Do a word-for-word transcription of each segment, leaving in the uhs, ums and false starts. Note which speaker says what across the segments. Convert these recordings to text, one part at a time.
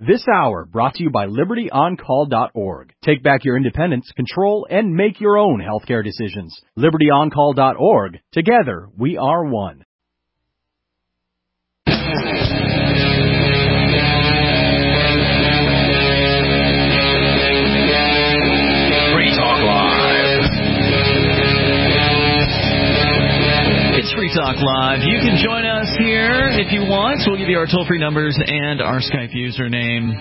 Speaker 1: This hour brought to you by Liberty On Call dot org. Take back your independence, control, and make your own healthcare decisions. Liberty On Call dot org. Together, we are one.
Speaker 2: Free Talk Live. You can join us here if you want. We'll give you our toll-free numbers and our Skype username.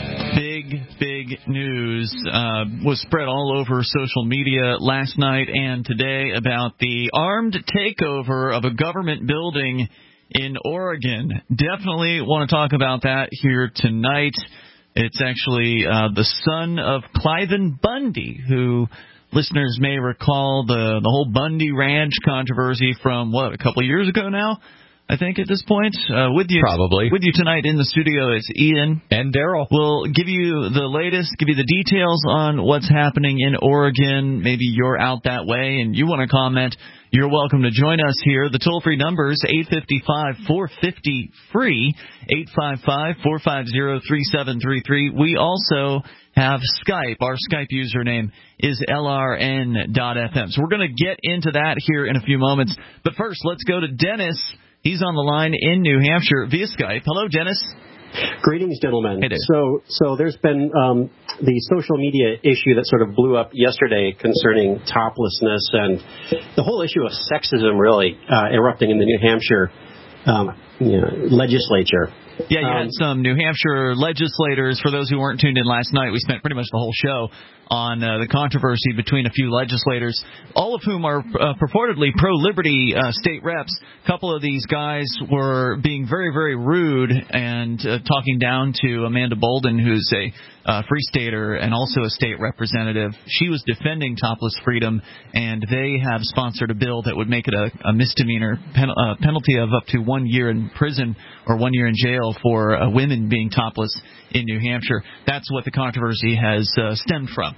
Speaker 2: Big, big news uh, was spread all over social media last night and today about the armed takeover of a government building in Oregon. Definitely want to talk about that here tonight. It's actually uh, the son of Cliven Bundy, who... listeners may recall the the whole Bundy Ranch controversy from, what, a couple of years ago now, I think, at this point. Uh, with you,
Speaker 3: Probably.
Speaker 2: With you tonight in the studio is Ian.
Speaker 3: And Daryl.
Speaker 2: We'll give you the latest, give you the details on what's happening in Oregon. Maybe you're out that way and you want to comment. You're welcome to join us here. The toll-free number is eight five five, four five zero, free, eight five five, four five zero, three seven three three. We also have Skype. Our Skype username is L R N dot F M. So we're going to get into that here in a few moments. But first, let's go to Dennis. He's on the line in New Hampshire via Skype. Hello, Dennis.
Speaker 4: Greetings, gentlemen.
Speaker 2: Hey,
Speaker 4: so, so there's been um, the social media issue that sort of blew up yesterday concerning toplessness and the whole issue of sexism really uh, erupting in the New Hampshire um, you know, legislature.
Speaker 2: Yeah, you
Speaker 4: um,
Speaker 2: had some New Hampshire legislators. For those who weren't tuned in last night, we spent pretty much the whole show on uh, the controversy between a few legislators, all of whom are uh, purportedly pro-liberty uh, state reps. A couple of these guys were being very, very rude and uh, talking down to Amanda Bolden, who's a uh, free stater and also a state representative. She was defending topless freedom, and they have sponsored a bill that would make it a, a misdemeanor pen, uh, penalty of up to one year in prison or one year in jail for uh, women being topless in New Hampshire. That's what the controversy has uh, stemmed from.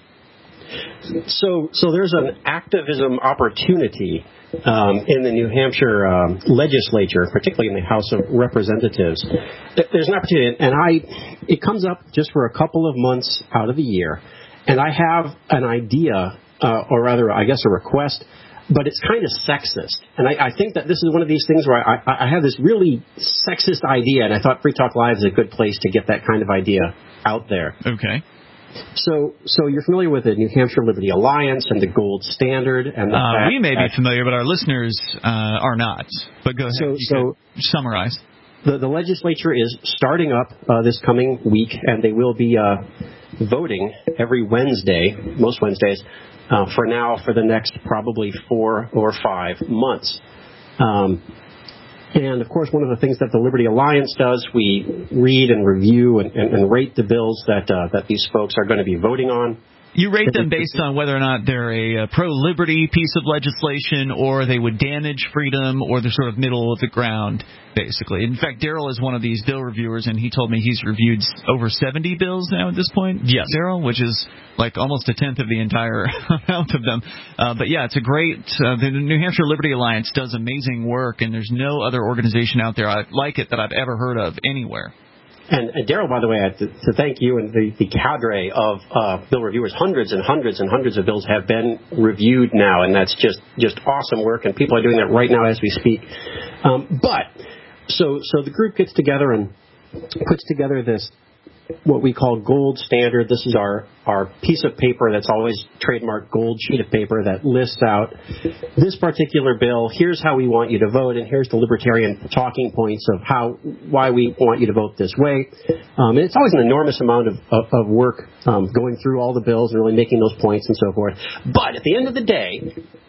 Speaker 4: So, so there's an activism opportunity um, in the New Hampshire um, legislature, particularly in the House of Representatives. There's an opportunity, and I, it comes up just for a couple of months out of the year, and I have an idea, uh, or rather, I guess, a request. But it's kind of sexist. And I, I think that this is one of these things where I, I, I have this really sexist idea, and I thought Free Talk Live is a good place to get that kind of idea out there.
Speaker 2: Okay.
Speaker 4: So so you're familiar with the New Hampshire Liberty Alliance and the gold standard? And the
Speaker 2: uh, we may be
Speaker 4: that,
Speaker 2: familiar, but our listeners uh, are not. But go ahead.
Speaker 4: So,
Speaker 2: you
Speaker 4: so
Speaker 2: summarize.
Speaker 4: The, the legislature is starting up uh, this coming week, and they will be uh, voting every Wednesday, most Wednesdays, Uh, for now, for the next probably four or five months. Um, and, of course, one of the things that the Liberty Alliance does, we read and review and, and, and rate the bills that uh, that these folks are going to be voting on.
Speaker 2: You rate them based on whether or not they're a, a pro-liberty piece of legislation or they would damage freedom or they're sort of middle of the ground, basically. In fact, Daryl is one of these bill reviewers, and he told me he's reviewed over seventy bills now at this point.
Speaker 3: Yes.
Speaker 2: Daryl, which is like almost a tenth of the entire amount of them. Uh, but, yeah, it's a great uh, – the New Hampshire Liberty Alliance does amazing work, and there's no other organization out there like it that I've ever heard of anywhere.
Speaker 4: And, and Daryl, by the way, I have to, to thank you and the, the cadre of uh, bill reviewers. Hundreds and hundreds and hundreds of bills have been reviewed now, and that's just, just awesome work, and people are doing that right now as we speak. Um, but, so so the group gets together and puts together this, what we call gold standard. This is our, our piece of paper that's always trademarked gold sheet of paper that lists out this particular bill. Here's how we want you to vote, and here's the libertarian talking points of how why we want you to vote this way. Um, and it's always an enormous amount of, of, of work um, going through all the bills and really making those points and so forth. But at the end of the day,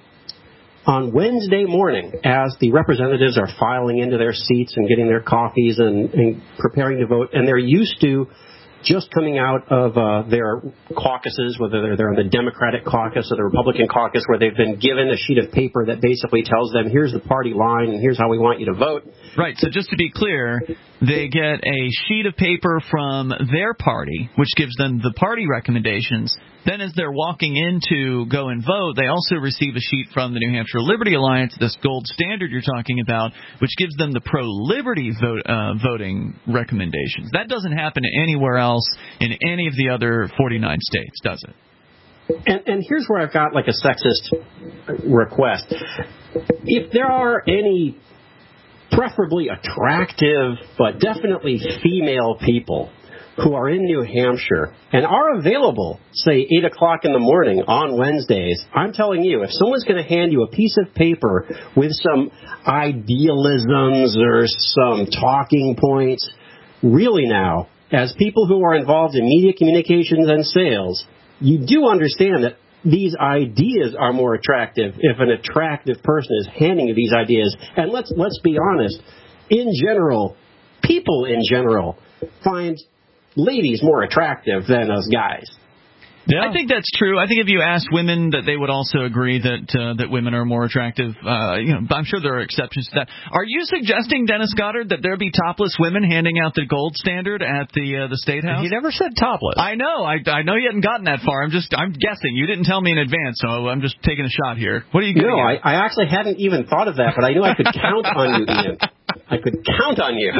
Speaker 4: on Wednesday morning, as the representatives are filing into their seats and getting their coffees and, and preparing to vote, and they're used to just coming out of uh, their caucuses, whether they're, they're in the Democratic caucus or the Republican caucus, where they've been given a sheet of paper that basically tells them, here's the party line and here's how we want you to vote.
Speaker 2: Right. So just to be clear, they get a sheet of paper from their party, which gives them the party recommendations. Then as they're walking in to go and vote, they also receive a sheet from the New Hampshire Liberty Alliance, this gold standard you're talking about, which gives them the pro-liberty vote, uh, voting recommendations. That doesn't happen anywhere else in any of the other forty-nine states, does it?
Speaker 4: And, and here's where I've got like a sexist request. If there are any preferably attractive but definitely female people who are in New Hampshire and are available, say, eight o'clock in the morning on Wednesdays, I'm telling you, if someone's going to hand you a piece of paper with some idealisms or some talking points, really now, as people who are involved in media communications and sales, you do understand that these ideas are more attractive if an attractive person is handing you these ideas. And let's let's be honest, in general, people in general find ladies more attractive than us guys.
Speaker 2: Yeah. I think that's true. I think if you asked women, that they would also agree that uh, that women are more attractive. Uh, you know, I'm sure there are exceptions to that. Are you suggesting, Dennis Goddard, that there be topless women handing out the gold standard at the uh, the State House?
Speaker 3: He never said topless.
Speaker 2: I know. I, I know you hadn't gotten that far. I'm just I'm guessing. You didn't tell me in advance, so I'm just taking a shot here. What are you getting
Speaker 4: No,
Speaker 2: at?
Speaker 4: I, I actually hadn't even thought of that, but I knew I could count on you, Ian. I could count on you.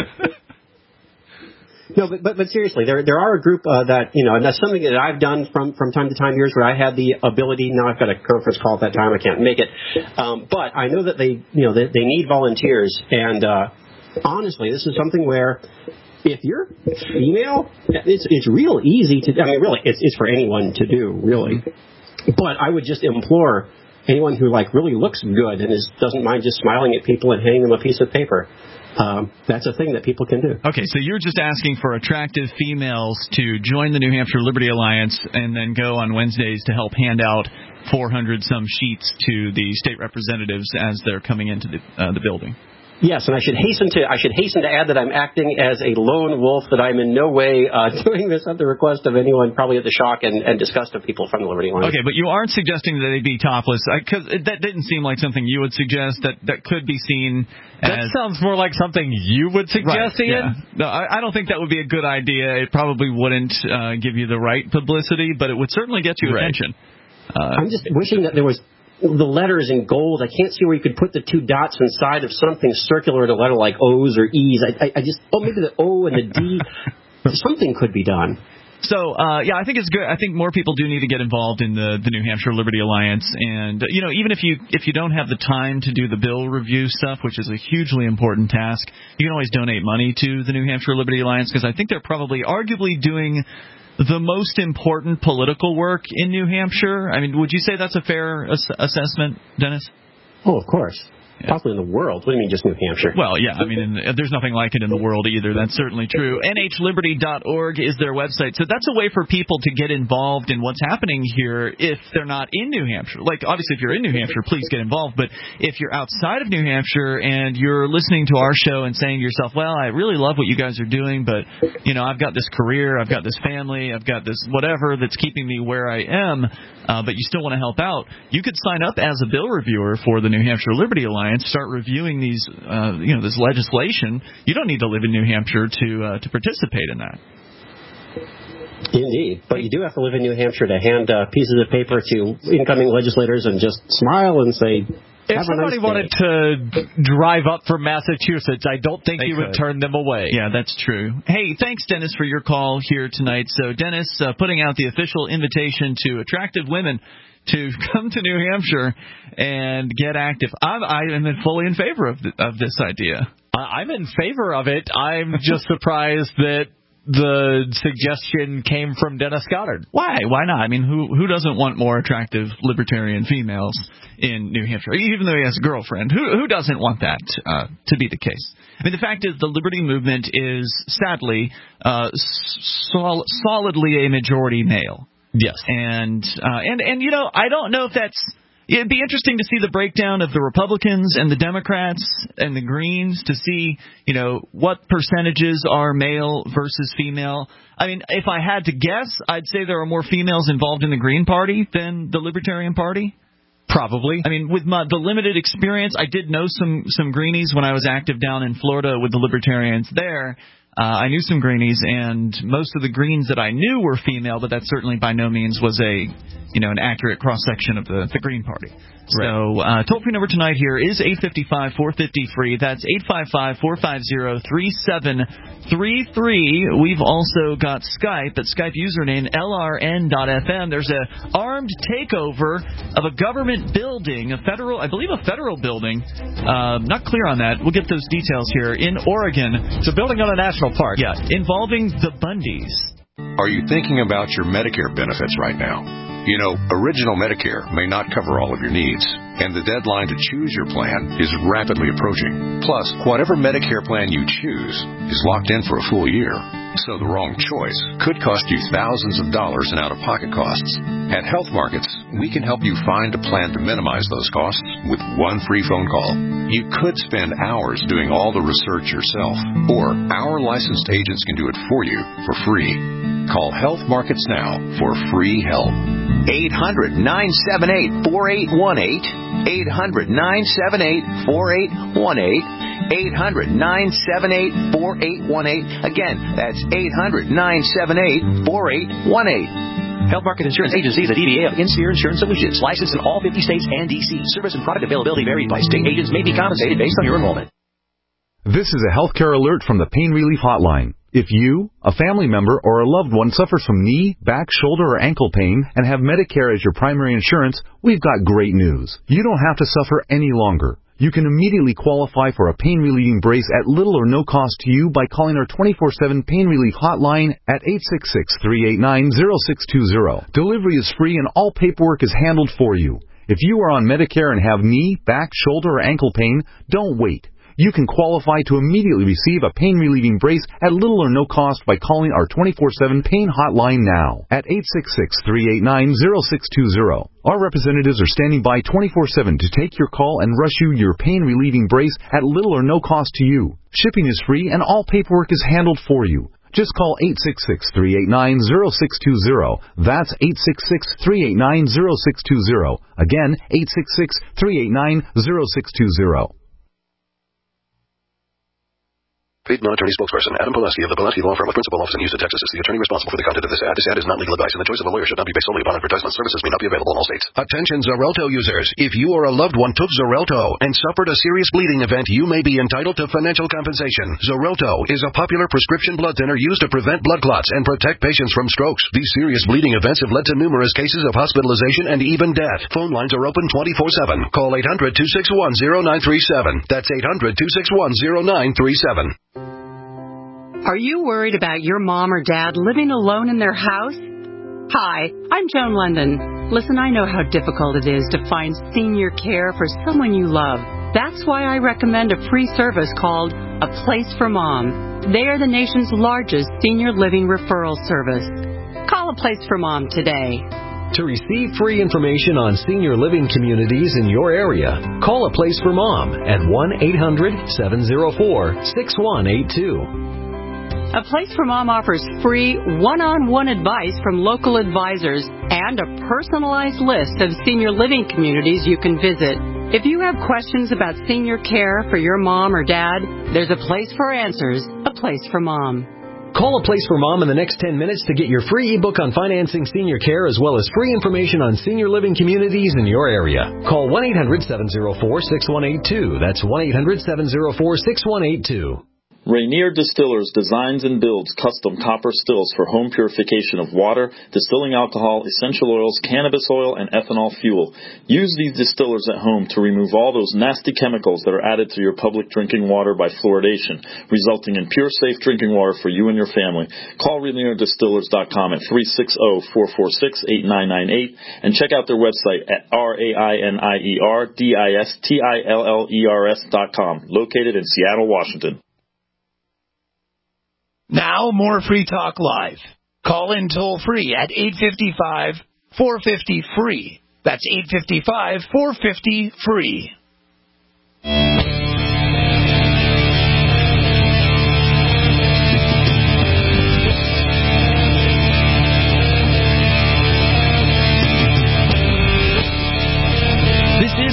Speaker 4: No, but, but but seriously, there there are a group uh, that, you know, and that's something that I've done from, from time to time, years where I had the ability. Now I've got a conference call at that time, I can't make it. Um, but I know that they, you know, they, they need volunteers. And uh, honestly, this is something where if you're female, it's it's real easy to, I mean, really, it's, it's for anyone to do, really. But I would just implore anyone who, like, really looks good and is doesn't mind just smiling at people and handing them a piece of paper. Um, that's a thing that people can do.
Speaker 2: Okay, so you're just asking for attractive females to join the New Hampshire Liberty Alliance and then go on Wednesdays to help hand out four hundred some sheets to the state representatives as they're coming into the, uh, the building.
Speaker 4: Yes, and I should hasten to I should hasten to add that I'm acting as a lone wolf, that I'm in no way uh, doing this at the request of anyone, probably at the shock and, and disgust of people from the Liberty Alliance.
Speaker 2: Okay, but you aren't suggesting that they be topless, because that didn't seem like something you would suggest. That that could be seen as...
Speaker 3: That sounds more like something you would suggest,
Speaker 2: right,
Speaker 3: Ian.
Speaker 2: Yeah. No, I, I don't think that would be a good idea. It probably wouldn't uh, give you the right publicity, but it would certainly get you
Speaker 3: right.
Speaker 2: attention. Uh,
Speaker 4: I'm just wishing that there was the letters in gold. I can't see where you could put the two dots inside of something circular in a letter like O's or E's. I, I, I just, oh, maybe the O and the D. Something could be done.
Speaker 2: So, uh, yeah, I think it's good. I think more people do need to get involved in the, the New Hampshire Liberty Alliance. And, you know, even if you if you don't have the time to do the bill review stuff, which is a hugely important task, you can always donate money to the New Hampshire Liberty Alliance, because I think they're probably arguably doing the most important political work in New Hampshire. I mean, would you say that's a fair ass- assessment, Dennis?
Speaker 4: Oh, of course.
Speaker 2: Yeah.
Speaker 4: Possibly in the world. What do you mean just New Hampshire?
Speaker 2: Well, yeah, I mean, in the, there's nothing like it in the world either. That's certainly true. N H liberty dot org is their website. So that's a way for people to get involved in what's happening here if they're not in New Hampshire. Like, obviously, if you're in New Hampshire, please get involved. But if you're outside of New Hampshire and you're listening to our show and saying to yourself, well, I really love what you guys are doing, but, you know, I've got this career, I've got this family, I've got this whatever that's keeping me where I am, uh, but you still want to help out, you could sign up as a bill reviewer for the New Hampshire Liberty Alliance, start reviewing these, uh, you know, this legislation. You don't need to live in New Hampshire to uh, to participate in that.
Speaker 4: Indeed, but you do have to live in New Hampshire to hand uh, pieces of paper to incoming legislators and just smile and say,
Speaker 3: if somebody
Speaker 4: nice
Speaker 3: wanted to drive up from Massachusetts, I don't think
Speaker 2: They
Speaker 3: you would
Speaker 2: could.
Speaker 3: turn them away.
Speaker 2: Yeah, that's true. Hey, thanks, Dennis, for your call here tonight. So, Dennis, uh, putting out the official invitation to attractive women to come to New Hampshire and get active. I'm, I am fully in favor of, th- of this idea.
Speaker 3: I'm in favor of it. I'm just surprised that the suggestion came from Dennis Goddard.
Speaker 2: Why? Why not? I mean, who who doesn't want more attractive libertarian females in New Hampshire? Even though he has a girlfriend, who who doesn't want that uh, to be the case? I mean, the fact is, the liberty movement is sadly uh, sol- solidly a majority male.
Speaker 3: Yes,
Speaker 2: and uh, and and you know, I don't know if that's. It'd be interesting to see the breakdown of the Republicans and the Democrats and the Greens to see, you know, what percentages are male versus female. I mean, if I had to guess, I'd say there are more females involved in the Green Party than the Libertarian Party.
Speaker 3: Probably.
Speaker 2: I mean, with my, the limited experience, I did know some, some Greenies when I was active down in Florida with the Libertarians there. Uh, I knew some greenies, and most of the greens that I knew were female, but that certainly by no means was a, you know, an accurate cross-section of the, the Green Party. Right. So uh, toll-free number tonight here is eight five five, four five zero, free. That's eight five five, four five zero, three seven three three. We've also got Skype at Skype username L R N dot F M. There's a armed takeover of a government building, a federal, I believe a federal building. Uh, not clear on that. We'll get those details here in Oregon.
Speaker 3: It's a building on a national park.
Speaker 2: Yeah, involving the Bundys.
Speaker 5: Are you thinking about your Medicare benefits right now? You know, Original Medicare may not cover all of your needs, and the deadline to choose your plan is rapidly approaching. Plus, whatever Medicare plan you choose is locked in for a full year, so the wrong choice could cost you thousands of dollars in out-of-pocket costs. At Health Markets, we can help you find a plan to minimize those costs with one free phone call. You could spend hours doing all the research yourself, or our licensed agents can do it for you for free. Call Health Markets now for free help.
Speaker 6: eight hundred, nine seven eight, four eight one eight. eight hundred, nine seven eight, four eight one eight. eight hundred, nine seven eight, four eight one eight. Again, that's eight hundred, nine seven eight, four eight one eight. Health Market Insurance Agency is a D B A of InSphere Insurance Solutions, licensed in all fifty states and D C. Service and product availability vary by state. Agents may be compensated based on your enrollment.
Speaker 7: This is a healthcare alert from the Pain Relief Hotline. If you, a family member, or a loved one suffers from knee, back, shoulder, or ankle pain and have Medicare as your primary insurance, we've got great news. You don't have to suffer any longer. You can immediately qualify for a pain-relieving brace at little or no cost to you by calling our twenty-four seven Pain Relief Hotline at eight six six, three eight nine, zero six two zero. Delivery is free and all paperwork is handled for you. If you are on Medicare and have knee, back, shoulder, or ankle pain, don't wait. You can qualify to immediately receive a pain-relieving brace at little or no cost by calling our twenty-four seven Pain Hotline now at eight six six, three eight nine, zero six two zero. Our representatives are standing by twenty-four seven to take your call and rush you your pain-relieving brace at little or no cost to you. Shipping is free and all paperwork is handled for you. Just call eight six six, three eight nine, zero six two zero. That's eight six six, three eight nine, zero six two zero. Again, eight six six, three eight nine, zero six two zero.
Speaker 8: Paid non-attorney spokesperson Adam Pulaski of the Pulaski Law Firm with principal office in Houston, Texas is the attorney responsible for the content of this ad. This ad is not legal advice, and the choice of a lawyer should not be based solely upon advertisement. Services may not be available in all states.
Speaker 9: Attention Xarelto users. If you or a loved one took Xarelto and suffered a serious bleeding event, you may be entitled to financial compensation. Xarelto is a popular prescription blood thinner used to prevent blood clots and protect patients from strokes. These serious bleeding events have led to numerous cases of hospitalization and even death. Phone lines are open twenty-four seven. Call eight hundred, two six one, zero nine three seven. That's eight hundred, two six one, zero nine three seven.
Speaker 10: Are you worried about your mom or dad living alone in their house? Hi, I'm Joan London. Listen, I know how difficult it is to find senior care for someone you love. That's why I recommend a free service called A Place for Mom. They are the nation's largest senior living referral service. Call A Place for Mom today.
Speaker 11: To receive free information on senior living communities in your area, call A Place for Mom at one eight hundred, seven oh four, six one eight two.
Speaker 10: A Place for Mom offers free one-on-one advice from local advisors and a personalized list of senior living communities you can visit. If you have questions about senior care for your mom or dad, there's a place for answers, A Place for Mom.
Speaker 11: Call A Place for Mom in the next ten minutes to get your free ebook on financing senior care as well as free information on senior living communities in your area. Call one eight hundred, seven oh four, six one eight two. That's one eight hundred, seven oh four, six one eight two.
Speaker 12: Rainier Distillers designs and builds custom copper stills for home purification of water, distilling alcohol, essential oils, cannabis oil, and ethanol fuel. Use these distillers at home to remove all those nasty chemicals that are added to your public drinking water by fluoridation, resulting in pure, safe drinking water for you and your family. Call Rainier Distillers dot com at three six zero, four four six, eight nine nine eight and check out their website at R A I N I E R D I S T I L L E R S dot com, located in Seattle, Washington.
Speaker 13: Now, more Free Talk Live. Call in toll-free at eight five five, four five zero, free. That's eight five five, four five zero, free.
Speaker 2: This is Free Talk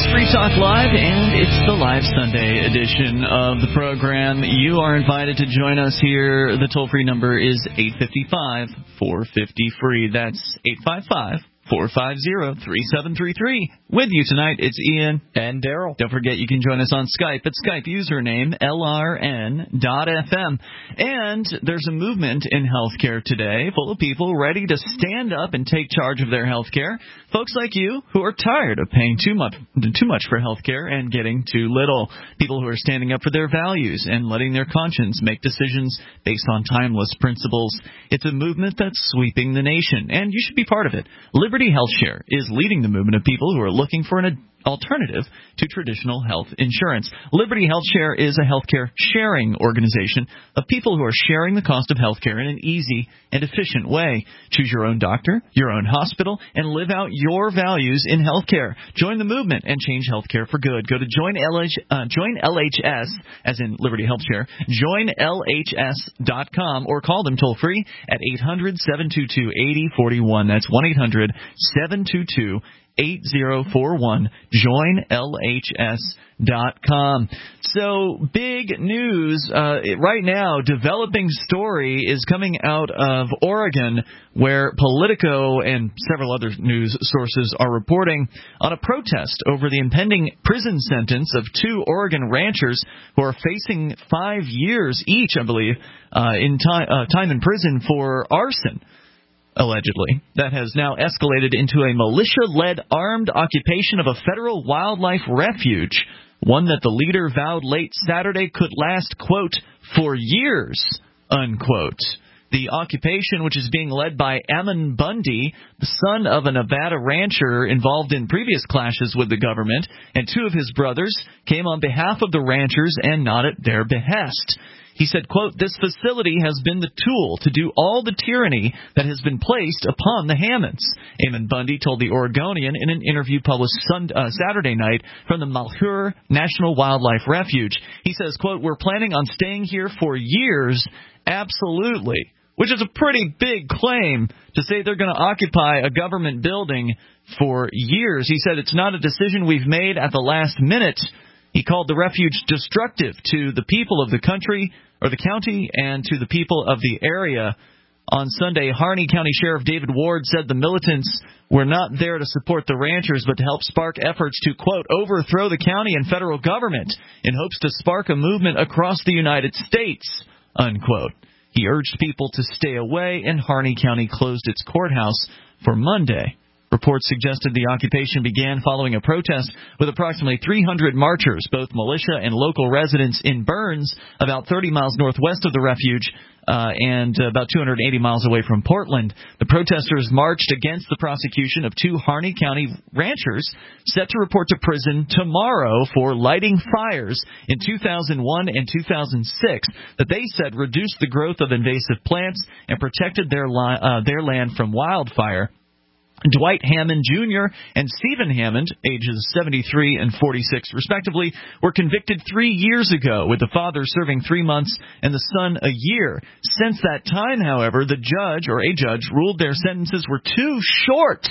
Speaker 2: Talk Live, and it's the live Sunday edition of the program. You are invited to join us here. The toll-free number is eight five five, four five zero, free. That's eight five five, four five zero, three seven three three. With you tonight, it's Ian.
Speaker 3: And Daryl.
Speaker 2: Don't forget you can join us on Skype at Skype username L R N dot F M. And there's a movement in healthcare today full of people ready to stand up and take charge of their healthcare. Folks like you who are tired of paying too much too much for healthcare and getting too little. People who are standing up for their values and letting their conscience make decisions based on timeless principles. It's a movement that's sweeping the nation, and you should be part of it. Liberty HealthShare is leading the movement of people who are looking for an alternative to traditional health insurance. Liberty HealthShare is a healthcare sharing organization of people who are sharing the cost of healthcare in an easy and efficient way. Choose your own doctor, your own hospital, and live out your values in healthcare. Join the movement and change healthcare for good. Go to join L H, uh, join L H S, as in Liberty HealthShare, join L H S dot com, or call them toll free at eight hundred, seven two two, eight zero four one. That's one eight hundred, seven two two, eight zero four one. join L H S dot com. So, big news uh, right now. Developing story is coming out of Oregon, where Politico and several other news sources are reporting on a protest over the impending prison sentence of two Oregon ranchers who are facing five years each, I believe, uh, in time, uh, time in prison for arson. Allegedly, that has now escalated into a militia-led armed occupation of a federal wildlife refuge, one that the leader vowed late Saturday could last, quote, for years, unquote. The occupation, which is being led by Ammon Bundy, the son of a Nevada rancher involved in previous clashes with the government, and two of his brothers, came on behalf of the ranchers and not at their behest. He said, quote, this facility has been the tool to do all the tyranny that has been placed upon the Hammonds. Ammon Bundy told the Oregonian in an interview published Sunday, uh, Saturday night from the Malheur National Wildlife Refuge. He says, quote, we're planning on staying here for years, absolutely, which is a pretty big claim to say they're going to occupy a government building for years. He said it's not a decision we've made at the last minute. He called the refuge destructive to the people of the country, or the county, and to the people of the area. On Sunday, Harney County Sheriff David Ward said the militants were not there to support the ranchers, but to help spark efforts to, quote, overthrow the county and federal government in hopes to spark a movement across the United States, unquote. He urged people to stay away, and Harney County closed its courthouse for Monday. Reports suggested the occupation began following a protest with approximately three hundred marchers, both militia and local residents in Burns, about thirty miles northwest of the refuge, uh, and about two hundred eighty miles away from Portland. The protesters marched against the prosecution of two Harney County ranchers set to report to prison tomorrow for lighting fires in two thousand one and two thousand six that they said reduced the growth of invasive plants and protected their, li- uh, their land from wildfire. Dwight Hammond Junior and Stephen Hammond, ages seventy-three and forty-six respectively, were convicted three years ago, with the father serving three months and the son a year. Since that time, however, the judge, or a judge, ruled their sentences were too short,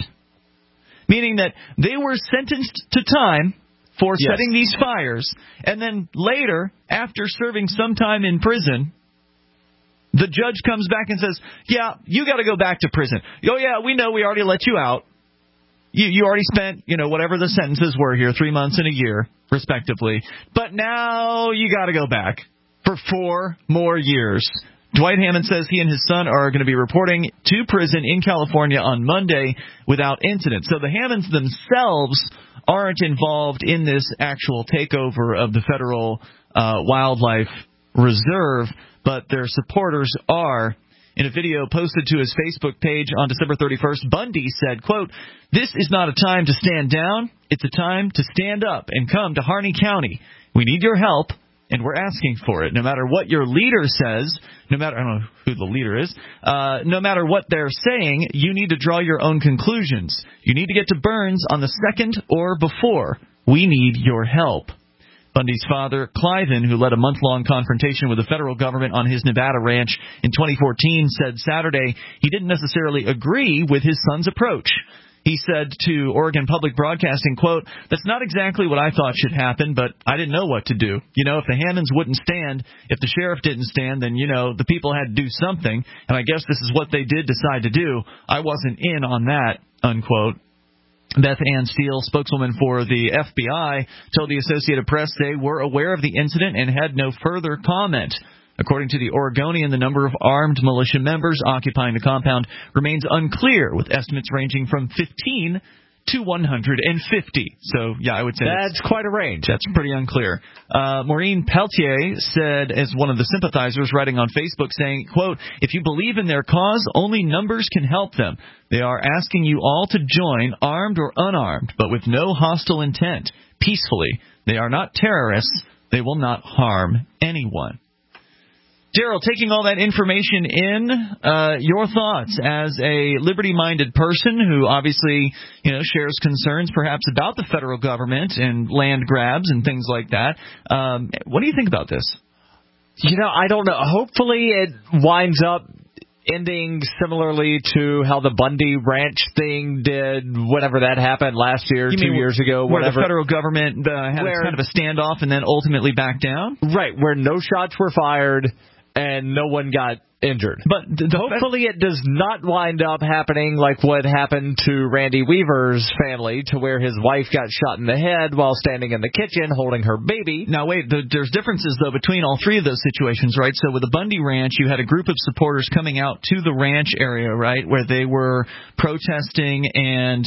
Speaker 2: meaning that they were sentenced to time for yes. setting these fires, and then later, after serving some time in prison, the judge comes back and says, yeah, you got to go back to prison. Oh, yeah, we know we already let you out. You you already spent, you know, whatever the sentences were here, three months and a year, respectively. But now you got to go back for four more years. Dwight Hammond says he and his son are going to be reporting to prison in California on Monday without incident. So the Hammonds themselves aren't involved in this actual takeover of the Federal uh, Wildlife Reserve, but their supporters are. In a video posted to his Facebook page on December thirty-first, Bundy said, quote, this is not a time to stand down. It's a time to stand up and come to Harney County. We need your help, and we're asking for it. No matter what your leader says, no matter, I don't know who the leader is, uh, no matter what they're saying, you need to draw your own conclusions. You need to get to Burns on the second or before. We need your help. Bundy's father, Cliven, who led a month-long confrontation with the federal government on his Nevada ranch in twenty fourteen, said Saturday he didn't necessarily agree with his son's approach. He said to Oregon Public Broadcasting, quote, "That's not exactly what I thought should happen, but I didn't know what to do. You know, if the Hammonds wouldn't stand, if the sheriff didn't stand, then, you know, the people had to do something, and I guess this is what they did decide to do. I wasn't in on that," unquote. Beth Ann Steele, spokeswoman for the F B I, told the Associated Press they were aware of the incident and had no further comment. According to the Oregonian, the number of armed militia members occupying the compound remains unclear, with estimates ranging from fifteen to one hundred fifty. So, yeah, I would say
Speaker 3: that's, that's quite a range.
Speaker 2: That's pretty unclear. Uh, Maureen Peltier said, as one of the sympathizers, writing on Facebook, saying, quote, "If you believe in their cause, only numbers can help them. They are asking you all to join, armed or unarmed, but with no hostile intent, peacefully. They are not terrorists. They will not harm anyone." Daryl, taking all that information in, uh, your thoughts as a liberty-minded person who obviously, you know, shares concerns perhaps about the federal government and land grabs and things like that. Um, what do you think about this?
Speaker 3: You know, I don't know. Hopefully it winds up ending similarly to how the Bundy Ranch thing did, whenever that happened last year,
Speaker 2: you
Speaker 3: two
Speaker 2: mean
Speaker 3: years ago,
Speaker 2: where
Speaker 3: whatever.
Speaker 2: the federal government uh, had
Speaker 3: where,
Speaker 2: kind of a standoff and then ultimately backed down?
Speaker 3: Right, where no shots were fired and no one got injured.
Speaker 2: But the, the
Speaker 3: hopefully it does not wind up happening like what happened to Randy Weaver's family, to where his wife got shot in the head while standing in the kitchen holding her baby.
Speaker 2: Now, wait, the, there's differences, though, between all three of those situations, right? So with the Bundy Ranch, you had a group of supporters coming out to the ranch area, right, where they were protesting, and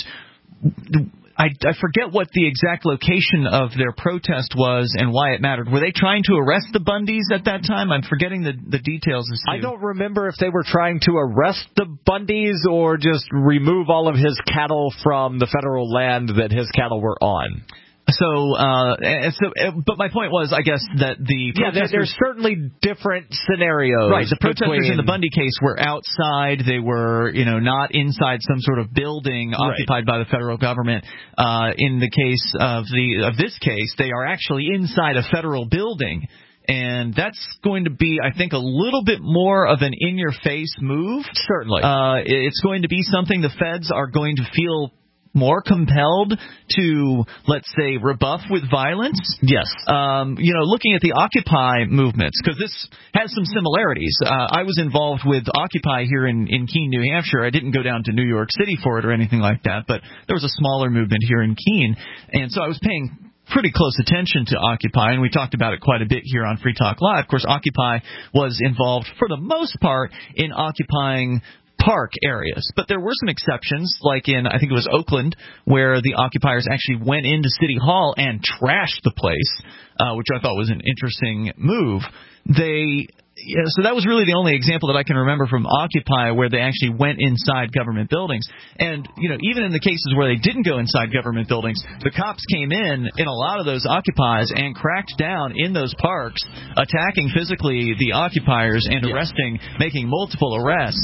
Speaker 2: I, I forget what the exact location of their protest was and why it mattered. Were they trying to arrest the Bundys at that time? I'm forgetting the, the details. As to.
Speaker 3: I don't remember if they were trying to arrest the Bundys or just remove all of his cattle from the federal land that his cattle were on.
Speaker 2: So, uh, so, but my point was, I guess, that the
Speaker 3: yeah, there, there's certainly different scenarios.
Speaker 2: Right, the protesters
Speaker 3: between...
Speaker 2: in the Bundy case were outside. They were, you know, not inside some sort of building
Speaker 3: right.
Speaker 2: occupied by the federal government. Uh, in the case of the of this case, they are actually inside a federal building. And that's going to be, I think, a little bit more of an in-your-face move.
Speaker 3: Certainly.
Speaker 2: Uh, it's going to be something the feds are going to feel more compelled to, let's say, rebuff with violence.
Speaker 3: Yes.
Speaker 2: Um, you know, looking at the Occupy movements, because this has some similarities. Uh, I was involved with Occupy here in, in Keene, New Hampshire. I didn't go down to New York City for it or anything like that, but there was a smaller movement here in Keene, and so I was paying pretty close attention to Occupy, and we talked about it quite a bit here on Free Talk Live. Of course, Occupy was involved, for the most part, in occupying park areas. But there were some exceptions, like in, I think it was Oakland, where the occupiers actually went into City Hall and trashed the place, uh, which I thought was an interesting move. They... Yeah, so that was really the only example that I can remember from Occupy where they actually went inside government buildings. And, you know, even in the cases where they didn't go inside government buildings, the cops came in in a lot of those Occupies and cracked down in those parks, attacking physically the occupiers and arresting, making multiple arrests.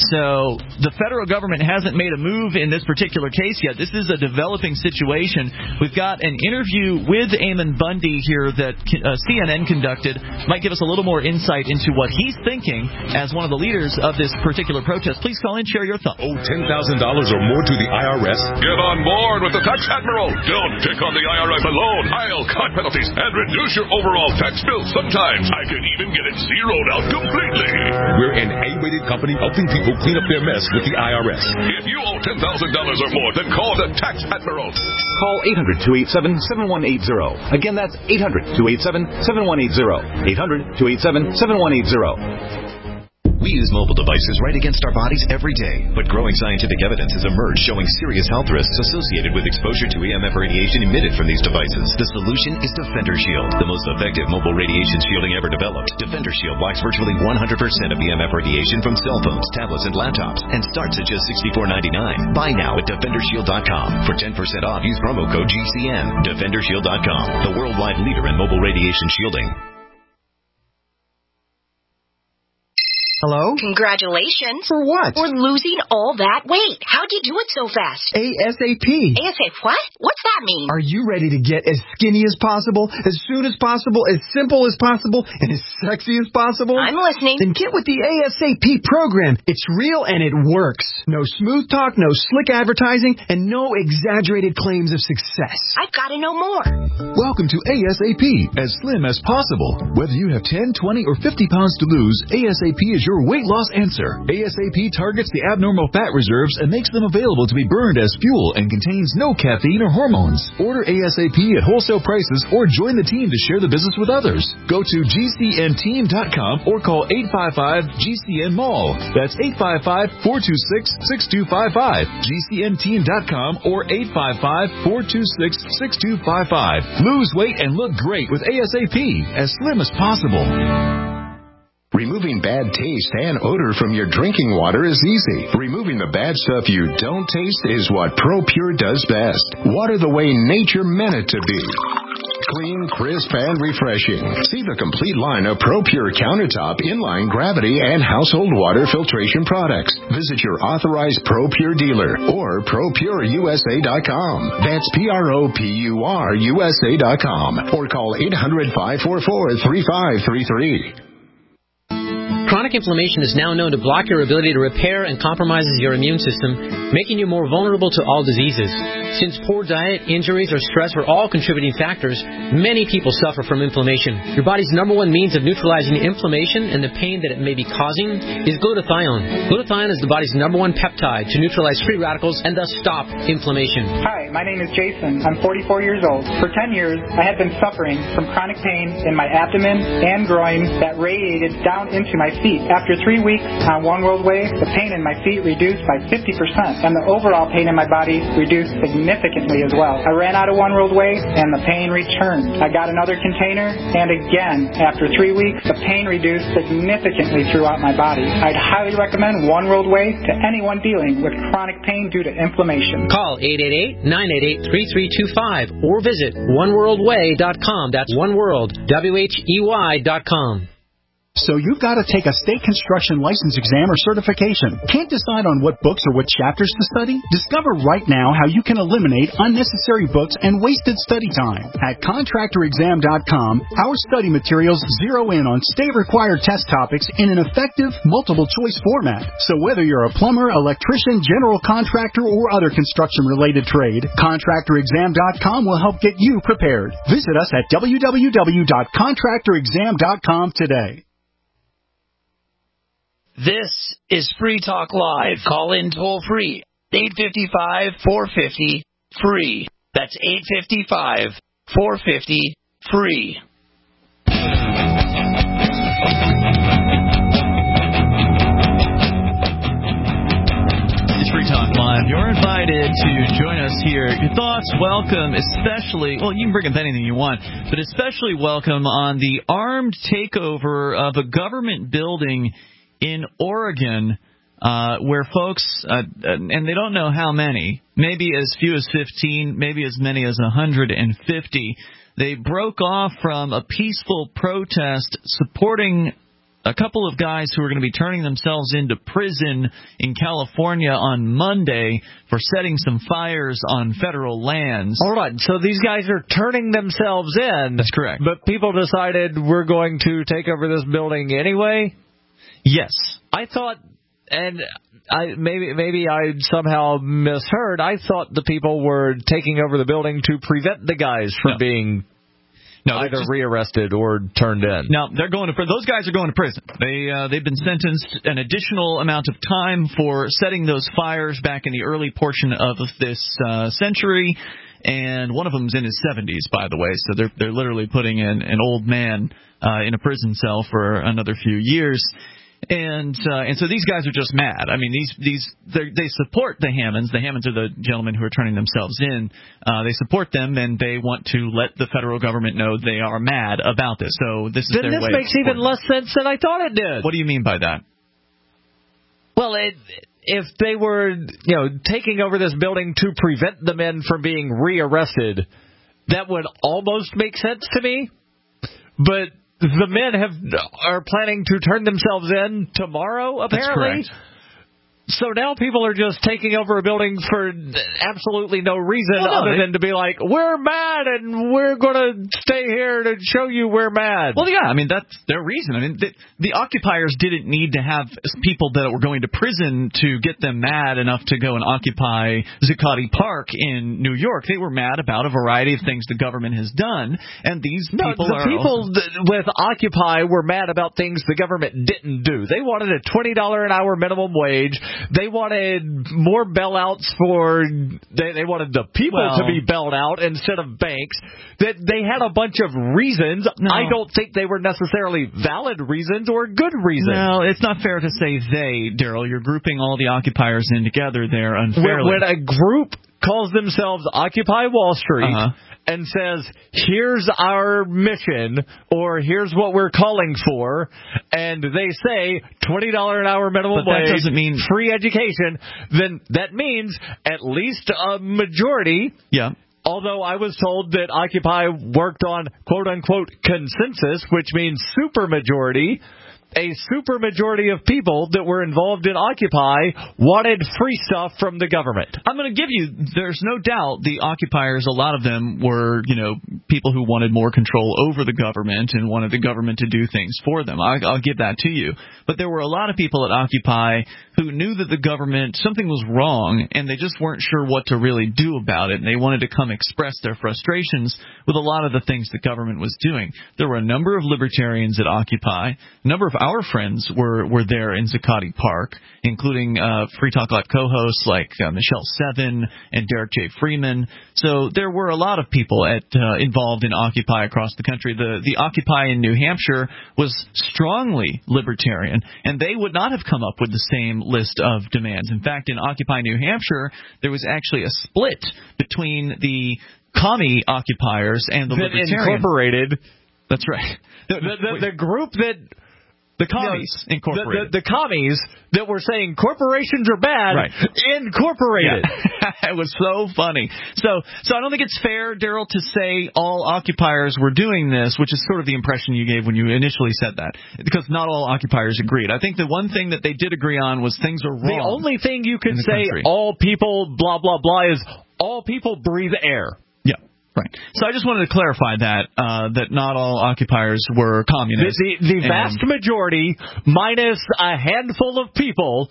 Speaker 2: So the federal government hasn't made a move in this particular case yet. This is a developing situation. We've got an interview with Eamon Bundy here that uh, C N N conducted. Might give us a little more insight into what he's thinking as one of the leaders of this particular protest. Please call in, share your thoughts.
Speaker 14: Owe ten thousand dollars or more to the I R S?
Speaker 15: Get on board with the Tax Admiral. Don't pick on the I R S alone. I'll cut penalties and reduce your overall tax bill. Sometimes I can even get it zeroed out completely.
Speaker 14: We're an A-rated company helping people clean up their mess with the I R S.
Speaker 15: If you owe ten thousand dollars or more, then call the Tax Admiral.
Speaker 7: Call eight hundred, two eight seven, seven one eight zero. Again, that's eight hundred, two eight seven, seven one eight zero. eight hundred, two eight seven, seven one eight zero.
Speaker 16: We use mobile devices right against our bodies every day, but growing scientific evidence has emerged showing serious health risks associated with exposure to E M F radiation emitted from these devices. The solution is Defender Shield, the most effective mobile radiation shielding ever developed. Defender Shield blocks virtually one hundred percent of E M F radiation from cell phones, tablets, and laptops, and starts at just sixty-four ninety-nine. Buy now at defender shield dot com. For ten percent off, use promo code G C N. defender shield dot com, the worldwide leader in mobile radiation shielding.
Speaker 17: Hello?
Speaker 18: Congratulations.
Speaker 17: For what?
Speaker 18: For losing all that weight. How'd you do it so fast?
Speaker 17: ASAP.
Speaker 18: ASAP what? What's that mean?
Speaker 17: Are you ready to get as skinny as possible, as soon as possible, as simple as possible, and as sexy as possible?
Speaker 18: I'm listening.
Speaker 17: Then get with the ASAP program. It's real and it works. No smooth talk, no slick advertising, and no exaggerated claims of success.
Speaker 18: I've got to know more.
Speaker 19: Welcome to ASAP, as slim as possible. Whether you have ten, twenty, or fifty pounds to lose, ASAP is your weight loss answer. ASAP targets the abnormal fat reserves and makes them available to be burned as fuel and contains no caffeine or hormones. Order ASAP at wholesale prices or join the team to share the business with others. Go to G C N team dot com or call eight five five G C N mall. That's eight five five, four two six, six two five five. G C N team dot com or eight five five, four two six, six two five five. Lose weight and look great with ASAP, as slim as possible.
Speaker 20: Removing bad taste and odor from your drinking water is easy. Removing the bad stuff you don't taste is what ProPure does best. Water the way nature meant it to be. Clean, crisp, and refreshing. See the complete line of ProPure countertop, inline, gravity, and household water filtration products. Visit your authorized ProPure dealer or Pro Pure U S A dot com. That's P R O P U R U S A dot com or call eight hundred, five four four, three five three three.
Speaker 21: Chronic inflammation is now known to block your ability to repair and compromises your immune system, making you more vulnerable to all diseases. Since poor diet, injuries, or stress are all contributing factors, many people suffer from inflammation. Your body's number one means of neutralizing inflammation and the pain that it may be causing is glutathione. Glutathione is the body's number one peptide to neutralize free radicals and thus stop inflammation.
Speaker 22: Hi, my name is Jason. I'm forty-four years old. For ten years, I had been suffering from chronic pain in my abdomen and groin that radiated down into my feet. After three weeks on One World Way, the pain in my feet reduced by fifty percent, and the overall pain in my body reduced significantly as well. I ran out of One World Way, and the pain returned. I got another container, and again, after three weeks, the pain reduced significantly throughout my body. I'd highly recommend One World Way to anyone dealing with chronic pain due to inflammation.
Speaker 21: Call eight eight eight, nine eight eight, three three two five or visit one world way dot com. That's One World, W H E Y dot com.
Speaker 23: So you've got to take a state construction license exam or certification. Can't decide on what books or what chapters to study? Discover right now how you can eliminate unnecessary books and wasted study time. At contractor exam dot com, our study materials zero in on state-required test topics in an effective, multiple-choice format. So whether you're a plumber, electrician, general contractor, or other construction-related trade, contractor exam dot com will help get you prepared. Visit us at w w w dot contractor exam dot com today.
Speaker 13: This is Free Talk Live. Call in toll free. eight five five, four five zero, free. That's eight five five, four five zero, free.
Speaker 2: It's Free Talk Live. You're invited to join us here. Your thoughts welcome, especially, well, you can bring up anything you want, but especially welcome on the armed takeover of a government building in Oregon, uh, where folks, uh, and they don't know how many, maybe as few as fifteen, maybe as many as one hundred fifty, they broke off from a peaceful protest supporting a couple of guys who are going to be turning themselves into prison in California on Monday for setting some fires on federal lands.
Speaker 3: All right, so these guys are turning themselves in.
Speaker 2: That's correct.
Speaker 3: But people decided we're going to take over this building anyway?
Speaker 2: Yes.
Speaker 3: I thought, and I maybe maybe I somehow misheard, I thought the people were taking over the building to prevent the guys from no. being no, either just rearrested or turned in.
Speaker 2: No, they're going to those guys are going to prison. They uh, they've been sentenced an additional amount of time for setting those fires back in the early portion of this uh, century. And one of them's in his seventies, by the way, so they're they're literally putting in an old man uh, in a prison cell for another few years. And uh, and so these guys are just mad. I mean, these these they support the Hammonds. The Hammonds are the gentlemen who are turning themselves in. Uh, they support them, and they want to let the federal government know they are mad about this. So this is
Speaker 3: then
Speaker 2: their
Speaker 3: this
Speaker 2: way.
Speaker 3: This makes even less sense than I thought it did.
Speaker 2: What do you mean by that?
Speaker 3: Well, it, if they were, you know, taking over this building to prevent the men from being rearrested, that would almost make sense to me. But the men have are planning to turn themselves in tomorrow, apparently.
Speaker 2: That's correct.
Speaker 3: So now people are just taking over a building for absolutely no reason
Speaker 2: well, no,
Speaker 3: other
Speaker 2: they,
Speaker 3: than to be like, we're mad and we're going to stay here to show you we're mad.
Speaker 2: Well, yeah, I mean, that's their reason. I mean, the, the occupiers didn't need to have people that were going to prison to get them mad enough to go and occupy Zuccotti Park in New York. They were mad about a variety of things the government has done, and these
Speaker 3: no,
Speaker 2: people
Speaker 3: the
Speaker 2: are...
Speaker 3: people also... with Occupy were mad about things the government didn't do. They wanted a twenty dollars an hour minimum wage. They wanted more bailouts for, they, they wanted the people
Speaker 2: well,
Speaker 3: to be bailed out instead of banks. That they had a bunch of reasons.
Speaker 2: No.
Speaker 3: I don't think they were necessarily valid reasons or good reasons.
Speaker 2: No, it's not fair to say they, Daryl. You're grouping all the occupiers in together there unfairly.
Speaker 3: When, when a group calls themselves Occupy Wall Street,
Speaker 2: uh-huh.
Speaker 3: and says, here's our mission, or here's what we're calling for, and they say twenty dollars an hour minimum
Speaker 2: but
Speaker 3: wage,
Speaker 2: that doesn't mean
Speaker 3: free education, then that means at least a majority.
Speaker 2: Yeah.
Speaker 3: Although I was told that Occupy worked on quote-unquote consensus, which means supermajority. A supermajority of people that were involved in Occupy wanted free stuff from the government.
Speaker 2: I'm going to give you, there's no doubt the occupiers, a lot of them were, you know, people who wanted more control over the government and wanted the government to do things for them. I, I'll give that to you. But there were a lot of people at Occupy who knew that the government, something was wrong, and they just weren't sure what to really do about it. And they wanted to come express their frustrations with a lot of the things the government was doing. There were a number of libertarians at Occupy. A number of our friends were, were there in Zuccotti Park, including uh, Free Talk Live co-hosts like uh, Michelle Seven and Derek J. Freeman. So there were a lot of people at uh, involved in Occupy across the country. The, the Occupy in New Hampshire was strongly libertarian, and they would not have come up with the same list of demands. In fact, in Occupy New Hampshire, there was actually a split between the commie occupiers and the
Speaker 3: that
Speaker 2: libertarian.
Speaker 3: Incorporated.
Speaker 2: That's right.
Speaker 3: The, the, the, the group that...
Speaker 2: The commies
Speaker 3: no,
Speaker 2: incorporated.
Speaker 3: The, the, the commies that were saying corporations are bad,
Speaker 2: right.
Speaker 3: incorporated.
Speaker 2: Yeah. It was so funny. So, so I don't think it's fair, Daryl, to say all occupiers were doing this, which is sort of the impression you gave when you initially said that, because not all occupiers agreed. I think the one thing that they did agree on was things are wrong.
Speaker 3: The only thing you could say,
Speaker 2: country.
Speaker 3: all people, blah, blah, blah, is all people breathe air.
Speaker 2: Yeah. Right. So I just wanted to clarify that, uh, that not all occupiers were communists.
Speaker 3: The, the, the vast majority, minus a handful of people.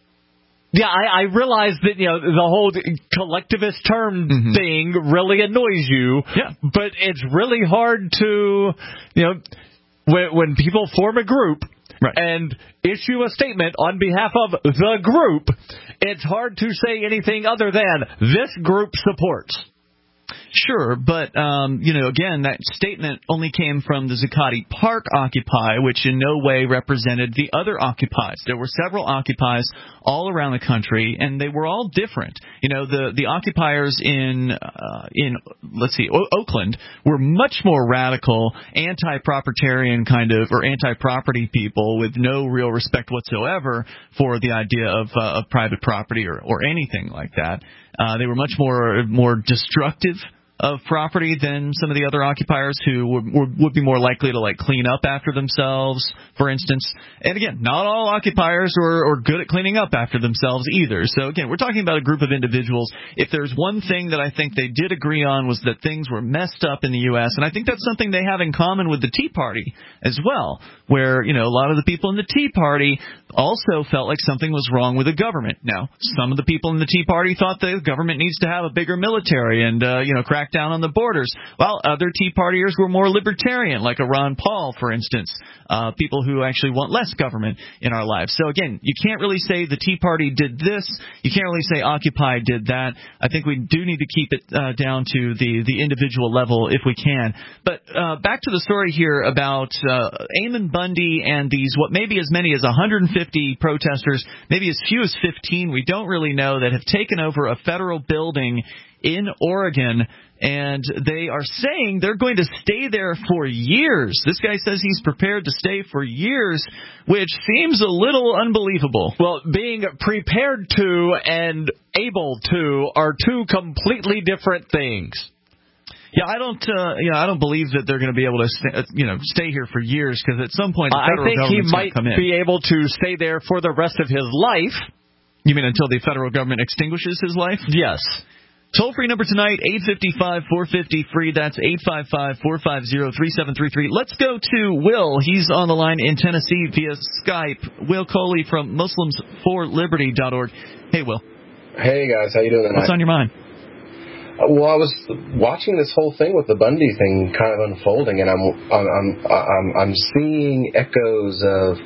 Speaker 3: Yeah, I, I realize that, you know, the whole collectivist term mm-hmm. thing really annoys you.
Speaker 2: Yeah.
Speaker 3: But it's really hard to, you know, when, when people form a group.
Speaker 2: Right.
Speaker 3: And issue a statement on behalf of the group, it's hard to say anything other than this group supports.
Speaker 2: Sure, but, um, you know, again, that statement only came from the Zuccotti Park Occupy, which in no way represented the other Occupies. There were several Occupies all around the country, and they were all different. You know, the, the occupiers in, uh, in let's see, o- Oakland were much more radical, anti-proprietarian kind of, or anti-property people with no real respect whatsoever for the idea of, uh, of private property or, or anything like that. Uh, they were much more more destructive of property than some of the other occupiers who would, would, would be more likely to, like, clean up after themselves, for instance. And, again, not all occupiers are, are good at cleaning up after themselves either. So, again, we're talking about a group of individuals. If there's one thing that I think they did agree on was that things were messed up in the U S, and I think that's something they have in common with the Tea Party as well, where, you know, a lot of the people in the Tea Party also felt like something was wrong with the government. Now, some of the people in the Tea Party thought the government needs to have a bigger military and, uh, you know, crack down on the borders. Well, other Tea Partiers were more libertarian, like a Ron Paul, for instance, uh, people who actually want less government in our lives. So, again, you can't really say the Tea Party did this. You can't really say Occupy did that. I think we do need to keep it uh, down to the, the individual level if we can. But uh, back to the story here about uh, Eamon Bundy and these, what maybe as many as one hundred fifty protesters, maybe as few as fifteen, we don't really know, that have taken over a federal building in Oregon, and they are saying they're going to stay there for years. This guy says he's prepared to stay for years, which seems a little unbelievable.
Speaker 3: Well, being prepared to and able to are two completely different things.
Speaker 2: Yeah, I don't. Uh, you know, I don't believe that they're going to be able to, st- you know, stay here for years because at some point the federal
Speaker 3: I think he
Speaker 2: government's
Speaker 3: might
Speaker 2: come in.
Speaker 3: be able to stay there for the rest of his life.
Speaker 2: You mean until the federal government extinguishes his life?
Speaker 3: Yes.
Speaker 2: Toll free number tonight, eight five five, four five zero, free. That's eight five five, four five zero, three seven three three. Let's go to Will. He's on the line in Tennessee via Skype. Will Coley from Muslims for Liberty dot org. Hey, Will.
Speaker 1: Hey, guys. How you doing tonight?
Speaker 2: What's on your mind?
Speaker 1: Well, I was watching this whole thing with the Bundy thing kind of unfolding, and I'm I'm I'm I'm, I'm seeing echoes of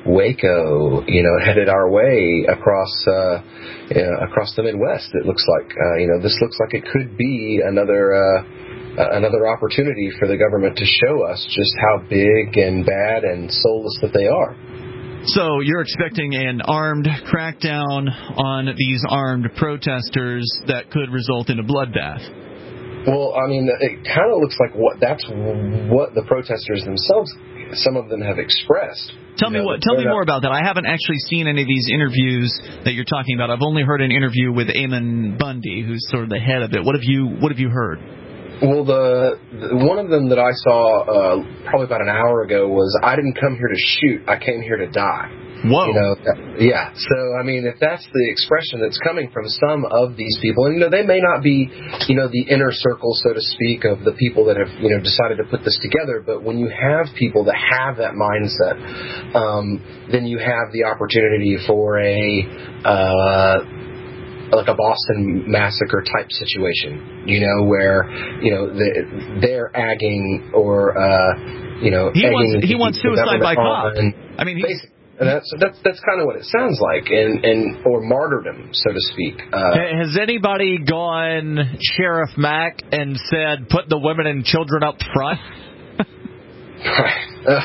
Speaker 1: Waco, you know, headed our way across uh, you know, across the Midwest. It looks like, uh, you know, this looks like it could be another uh, another opportunity for the government to show us just how big and bad and soulless that they are.
Speaker 2: So you're expecting an armed crackdown on these armed protesters that could result in a bloodbath?
Speaker 1: Well, I mean, it kind of looks like what that's what the protesters themselves, some of them have expressed.
Speaker 2: Tell me what. Tell me more about that. I haven't actually seen any of these interviews that you're talking about. I've only heard an interview with Eamon Bundy, who's sort of the head of it. What have you What have you heard?
Speaker 1: Well, the, the one of them that I saw uh, probably about an hour ago was, "I didn't come here to shoot. I came here to die."
Speaker 2: Whoa.
Speaker 1: You know, yeah. So, I mean, if that's the expression that's coming from some of these people, and, you know, they may not be, you know, the inner circle, so to speak, of the people that have, you know, decided to put this together, but when you have people that have that mindset, um, then you have the opportunity for a, uh, like a Boston Massacre type situation, you know, where, you know, the, they're agging or, uh, you know,
Speaker 2: he
Speaker 1: egging
Speaker 2: wants, he wants suicide by cop.
Speaker 1: And
Speaker 2: I mean,
Speaker 1: basically. And that's that's that's kind of what it sounds like, and and or martyrdom, so to speak. Uh,
Speaker 3: Has anybody gone Sheriff Mack and said, "Put the women and children up front"?
Speaker 1: uh,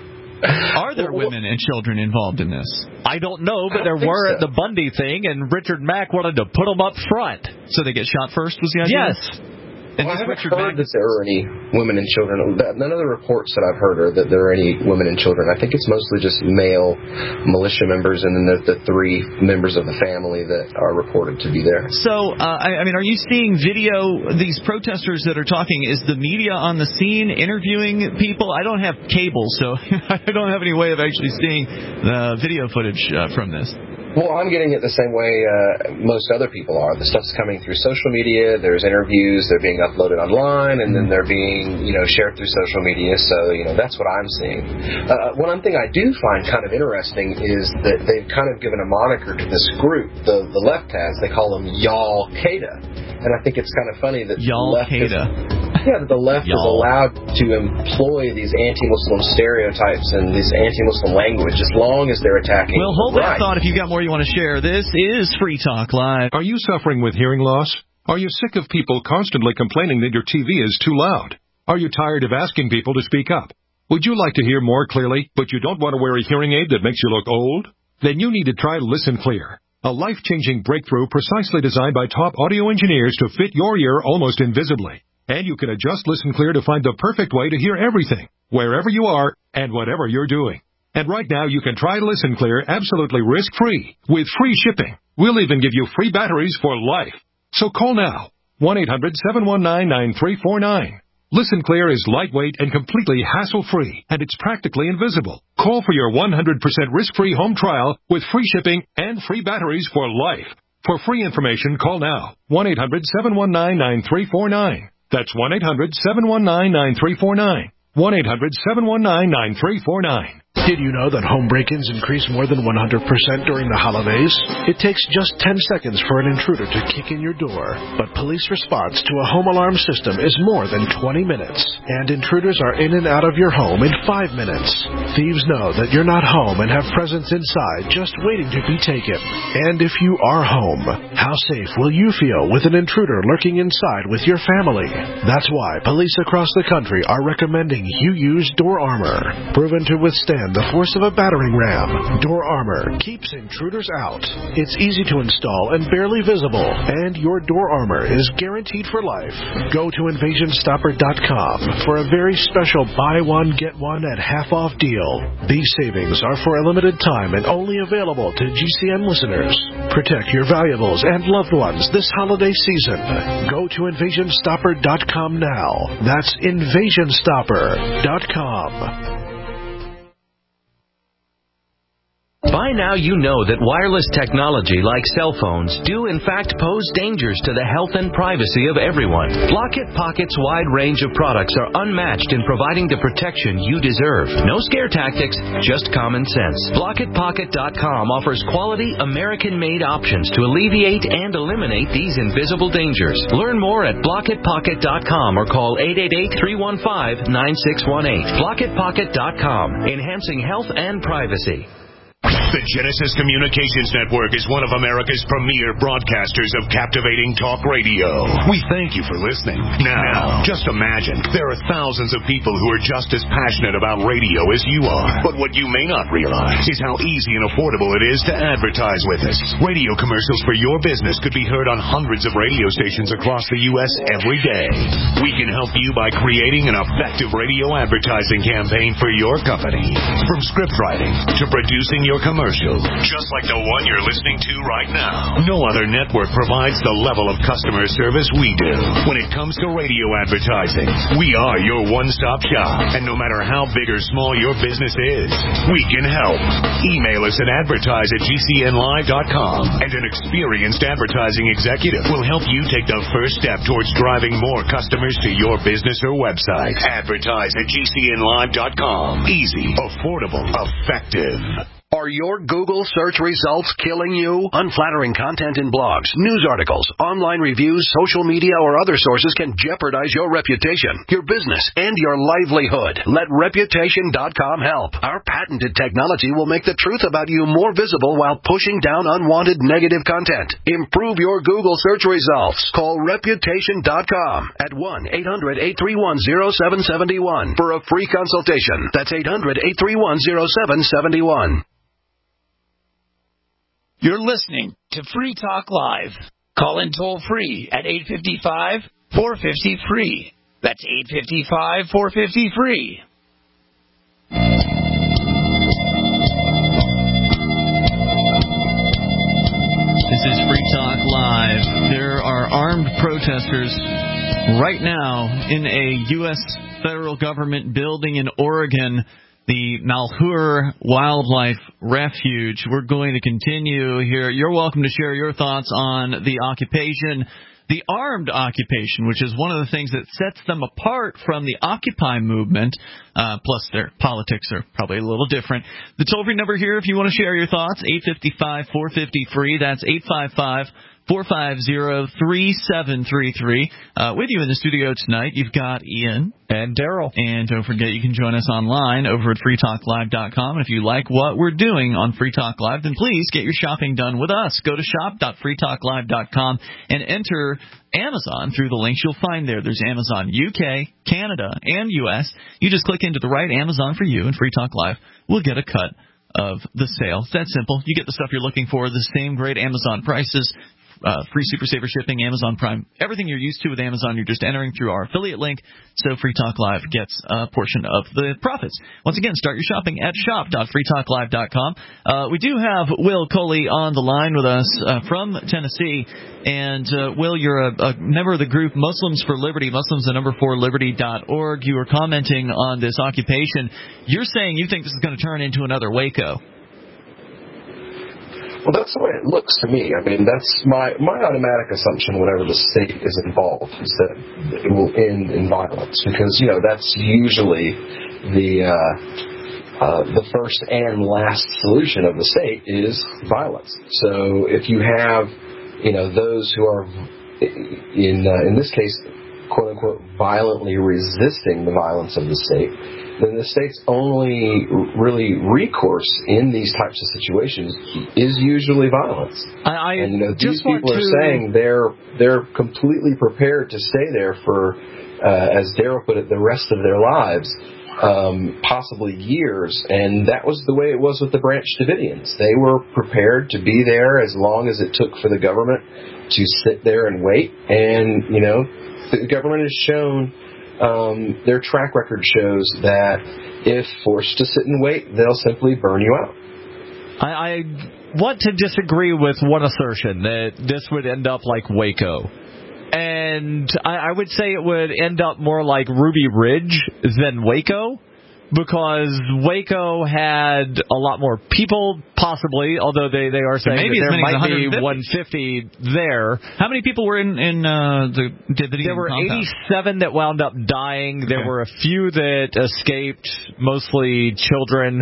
Speaker 2: Are there
Speaker 1: well,
Speaker 2: women and children involved in this?
Speaker 3: I don't know, but there were
Speaker 1: so.
Speaker 3: at the Bundy thing, and Richard Mack wanted to put them up front.
Speaker 2: So they get shot first, was the idea?
Speaker 3: Yes.
Speaker 1: Well, I haven't heard that there are any women and children. None of the reports that I've heard are that there are any women and children. I think it's mostly just male militia members and then the, the three members of the family that are reported to be there.
Speaker 2: So, uh, I, I mean, are you seeing video, these protesters that are talking, is the media on the scene interviewing people? I don't have cable, so I don't have any way of actually seeing the video footage uh, from this.
Speaker 1: Well, I'm getting it the same way uh, most other people are. The stuff's coming through social media. There's interviews. They're being uploaded online, and then they're being, you know, shared through social media. So, you know, that's what I'm seeing. Uh, one thing I do find kind of interesting is that they've kind of given a moniker to this group. The the left has. They call them Y'all Qaeda. And I think it's kind of funny that
Speaker 2: Y'all
Speaker 1: the left is,
Speaker 2: Qaeda.
Speaker 1: yeah, that the left is allowed to employ these anti-Muslim stereotypes and this anti-Muslim language as long as they're attacking.
Speaker 2: Well, hold
Speaker 1: right.
Speaker 2: that thought if you've got more you want to share. This is Free Talk Live.
Speaker 4: Are you suffering with hearing loss? Are you sick of people constantly complaining that your T V is too loud? Are you tired of asking people to speak up? Would you like to hear more clearly, but you don't want to wear a hearing aid that makes you look old? Then you need to try Listen Clear, a life-changing breakthrough precisely designed by top audio engineers to fit your ear almost invisibly. And you can adjust Listen Clear to find the perfect way to hear everything, wherever you are and whatever you're doing. And right now, you can try Listen Clear absolutely risk-free with free shipping. We'll even give you free batteries for life. So call now, one eight hundred, seven one nine, nine three four nine. Listen Clear is lightweight and completely hassle-free, and it's practically invisible. Call for your one hundred percent risk-free home trial with free shipping and free batteries for life. For free information, call now, one eight hundred, seven one nine, nine three four nine. That's one eight hundred, seven one nine, nine three four nine. one eight hundred, seven one nine, nine three four nine.
Speaker 5: Did you know that home break-ins increase more than one hundred percent during the holidays? It takes just ten seconds for an intruder to kick in your door, but police response to a home alarm system is more than twenty minutes, and intruders are in and out of your home in five minutes. Thieves know that you're not home and have presents inside just waiting to be taken. And if you are home, how safe will you feel with an intruder lurking inside with your family? That's why police across the country are recommending you use Door Armor, proven to withstand withstand the force of a battering ram. Door Armor keeps intruders out. It's easy to install and barely visible, and your door armor is guaranteed for life. Go to invasion stopper dot com for a very special buy one, get one at half-off deal. These savings are for a limited time and only available to G C N listeners. Protect your valuables and loved ones this holiday season. Go to invasion stopper dot com now. That's invasion stopper dot com.
Speaker 6: By now you know that wireless technology like cell phones do in fact pose dangers to the health and privacy of everyone. Blockit Pocket's wide range of products are unmatched in providing the protection you deserve. No scare tactics, just common sense. Blockit Pocket dot com offers quality American-made options to alleviate and eliminate these invisible dangers. Learn more at Blockit Pocket dot com or call eight eight eight, three one five, nine six one eight. Blockit Pocket dot com, enhancing health and privacy.
Speaker 8: The Genesis Communications Network is one of America's premier broadcasters of captivating talk radio. We thank you for listening. Now, just imagine, there are thousands of people who are just as passionate about radio as you are. But what you may not realize is how easy and affordable it is to advertise with us. Radio commercials for your business could be heard on hundreds of radio stations across the U S every day. We can help you by creating an effective radio advertising campaign for your company. From script writing to producing your commercial, just like the one you're listening to right now. No other network provides the level of customer service we do. When it comes to radio advertising, we are your one-stop shop. And no matter how big or small your business is, we can help. Email us at advertise at G C N live dot com, and an experienced advertising executive will help you take the first step towards driving more customers to your business or website. Advertise at G C N live dot com. Easy, affordable, effective.
Speaker 9: Are your Google search results killing you? Unflattering content in blogs, news articles, online reviews, social media, or other sources can jeopardize your reputation, your business, and your livelihood. Let reputation dot com help. Our patented technology will make the truth about you more visible while pushing down unwanted negative content. Improve your Google search results. Call reputation dot com at one eight hundred, eight three one, zero seven seven one for a free consultation. That's eight hundred, eight three one, zero seven seven one.
Speaker 13: You're listening to Free Talk Live. Call in toll free at eight five five, four five zero, free. That's eight five five, four five zero, free.
Speaker 2: This is Free Talk Live. There are armed protesters right now in a U S federal government building in Oregon, the Malheur Wildlife Refuge. We're going to continue here. You're welcome to share your thoughts on the occupation, the armed occupation, which is one of the things that sets them apart from the Occupy movement, uh, plus their politics are probably a little different. The toll-free number here, if you want to share your thoughts, eight five five, four five zero, free. That's eight five five, four five zero, three seven three three. Uh, with you in the studio tonight, you've got Ian.
Speaker 3: And Daryl.
Speaker 2: And don't forget, you can join us online over at free talk live dot com. And if you like what we're doing on Free Talk Live, then please get your shopping done with us. Go to shop dot free talk live dot com and enter Amazon through the links you'll find there. There's Amazon U K, Canada, and U S. You just click into the right Amazon for you, and Free Talk Live will get a cut of the sale. It's that simple. You get the stuff you're looking for, the same great Amazon prices, uh, free Super Saver shipping, Amazon Prime, everything you're used to with Amazon, you're just entering through our affiliate link, so Free Talk Live gets a portion of the profits. Once again, start your shopping at shop dot free talk live dot com. Uh, we do have Will Coley on the line with us uh, from Tennessee. And, uh, Will, you're a, a member of the group Muslims for Liberty, Muslims, the number four, liberty dot org. You were commenting on this occupation. You're saying you think this is going to turn into another Waco.
Speaker 1: Well, that's the way it looks to me. I mean, that's my, my automatic assumption whenever the state is involved, is that it will end in violence. Because, you know, that's usually the uh, uh, the first and last solution of the state is violence. So if you have, you know, those who are, in uh, in this case, quote-unquote, violently resisting the violence of the state, then the state's only really recourse in these types of situations is usually violence.
Speaker 3: I, I
Speaker 1: and you know, these
Speaker 3: just
Speaker 1: people
Speaker 3: want
Speaker 1: are
Speaker 3: to...
Speaker 1: saying they're they're completely prepared to stay there for, uh, as Daryl put it, the rest of their lives. um, possibly years, and that was the way it was with the Branch Davidians. They were prepared to be there as long as it took for the government to sit there and wait, and, you know, the government has shown, um, their track record shows that if forced to sit and wait, they'll simply burn you out.
Speaker 3: I, I want to disagree with one assertion that this would end up like Waco. And I, I would say it would end up more like Ruby Ridge than Waco, because Waco had a lot more people, possibly, although they, they are saying
Speaker 2: maybe
Speaker 3: that there might be
Speaker 2: one
Speaker 3: hundred fifty there.
Speaker 2: How many people were in, in uh, the Davidian
Speaker 3: There were
Speaker 2: compound?
Speaker 3: eighty-seven that wound up dying. There okay. were a few that escaped, mostly children.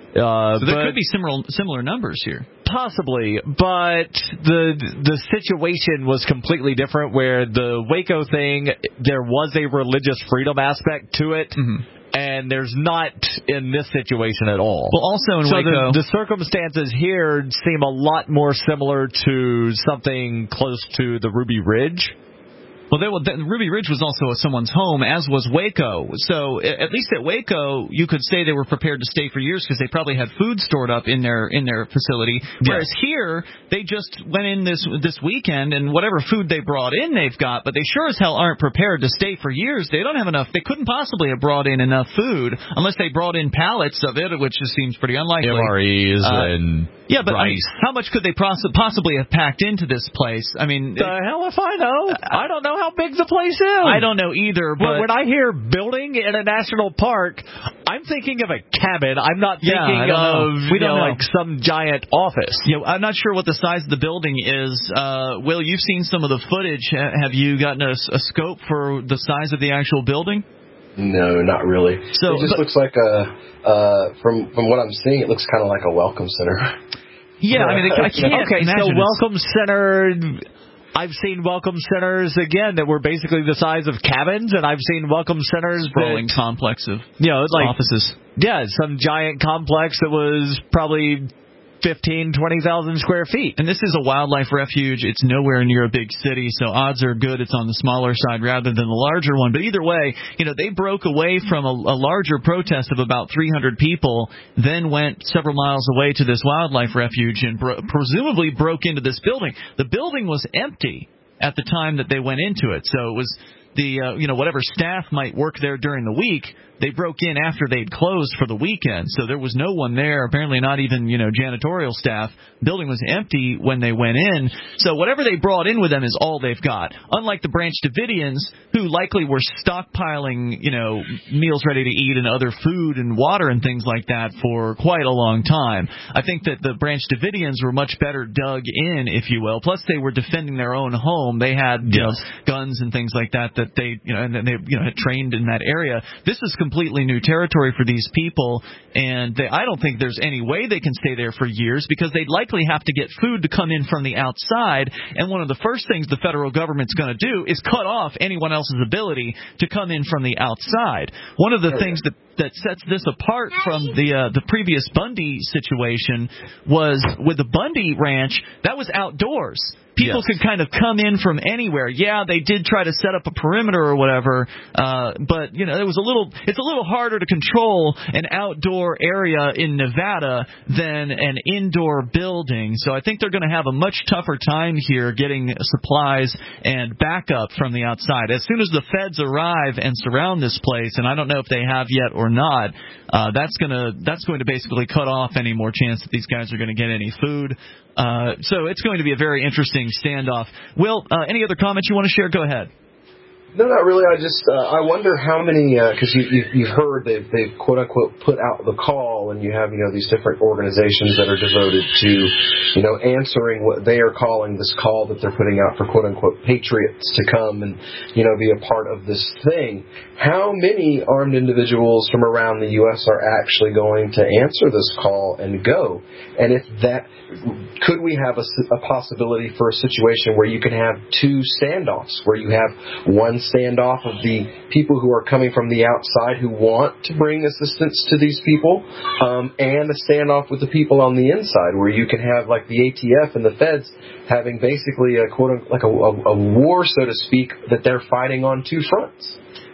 Speaker 3: Uh,
Speaker 2: so there
Speaker 3: but,
Speaker 2: could be similar similar numbers here.
Speaker 3: Possibly, but the the situation was completely different, where the Waco thing, there was a religious freedom aspect to it, mm-hmm. and there's not in this situation at all.
Speaker 2: Well, also in
Speaker 3: so
Speaker 2: Waco...
Speaker 3: The, the circumstances here seem a lot more similar to something close to the Ruby Ridge.
Speaker 2: Well, they, well, the, Ruby Ridge was also someone's home, as was Waco. So at least at Waco, you could say they were prepared to stay for years because they probably had food stored up in their in their facility. Whereas yes. here, they just went in this this weekend, and whatever food they brought in, they've got. But they sure as hell aren't prepared to stay for years. They don't have enough. They couldn't possibly have brought in enough food unless they brought in pallets of it, which just seems pretty unlikely.
Speaker 3: M R Es uh, and
Speaker 2: yeah, but I
Speaker 3: rice.
Speaker 2: mean, how much could they poss- possibly have packed into this place? I mean,
Speaker 3: the it, hell if I know. Uh, I don't know how big the place is.
Speaker 2: I don't know either. But
Speaker 3: when I hear building in a national park, I'm thinking of a cabin. I'm not thinking
Speaker 2: yeah,
Speaker 3: of
Speaker 2: we don't
Speaker 3: you know,
Speaker 2: know.
Speaker 3: like some giant office.
Speaker 2: Yeah, I'm not sure what the size of the building is. Uh, Will, you've seen some of the footage. Have you gotten a, a scope for the size of the actual building?
Speaker 1: No, not really.
Speaker 2: So,
Speaker 1: it just
Speaker 2: but,
Speaker 1: looks like a, uh, from from what I'm seeing, it looks kind of like a welcome center.
Speaker 2: Yeah, I mean, I can't
Speaker 3: Okay,
Speaker 2: imagine
Speaker 3: so welcome center... I've seen welcome centers, again, that were basically the size of cabins, and I've seen welcome centers...
Speaker 2: Sprawling
Speaker 3: that,
Speaker 2: complex of
Speaker 3: you know, like,
Speaker 2: offices.
Speaker 3: Yeah, some giant complex that was probably fifteen, twenty thousand square feet.
Speaker 2: And this is a wildlife refuge. It's nowhere near a big city, so odds are good it's on the smaller side rather than the larger one. But either way, you know, they broke away from a, a larger protest of about three hundred people, then went several miles away to this wildlife refuge and bro- presumably broke into this building. The building was empty at the time that they went into it, so it was the, uh, you know, whatever staff might work there during the week, they broke in after they'd closed for the weekend, so there was no one there, apparently not even, you know, janitorial staff. The building was empty when they went in, so whatever they brought in with them is all they've got. Unlike the Branch Davidians, who likely were stockpiling, you know, meals ready to eat and other food and water and things like that for quite a long time. I think that the Branch Davidians were much better dug in, if you will. Plus, they were defending their own home. They had, you yes. know, guns and things like that that they, you know, and they, you know, had trained in that area. This is completely new territory for these people, and they, I don't think there's any way they can stay there for years because they'd likely have to get food to come in from the outside, and one of the first things the federal government's going to do is cut off anyone else's ability to come in from the outside. One of the things that that sets this apart from the uh, the previous Bundy situation was with the Bundy Ranch, that was outdoors. People yes. could kind of come in from anywhere. Yeah, they did try to set up a perimeter or whatever, uh, but you know, it was a little. It's a little harder to control an outdoor area in Nevada than an indoor building. So I think they're going to have a much tougher time here getting supplies and backup from the outside. As soon as the feds arrive and surround this place, and I don't know if they have yet or not, uh, that's gonna that's going to basically cut off any more chance that these guys are going to get any food. Uh, so it's going to be a very interesting standoff. Will, uh, any other comments you want to share? Go ahead.
Speaker 1: No, not really. I just uh, I wonder how many because uh, you, you you've heard they've they've quote unquote put out the call, and you have you know these different organizations that are devoted to you know answering what they are calling this call that they're putting out for quote unquote patriots to come and you know be a part of this thing. How many armed individuals from around the U S are actually going to answer this call and go? And if that could we have a, a possibility for a situation where you can have two standoffs, where you have one standoff of the people who are coming from the outside who want to bring assistance to these people, um, and a standoff with the people on the inside, where you can have like the A T F and the feds having basically a quote like a, a, a war, so to speak, that they're fighting on two fronts.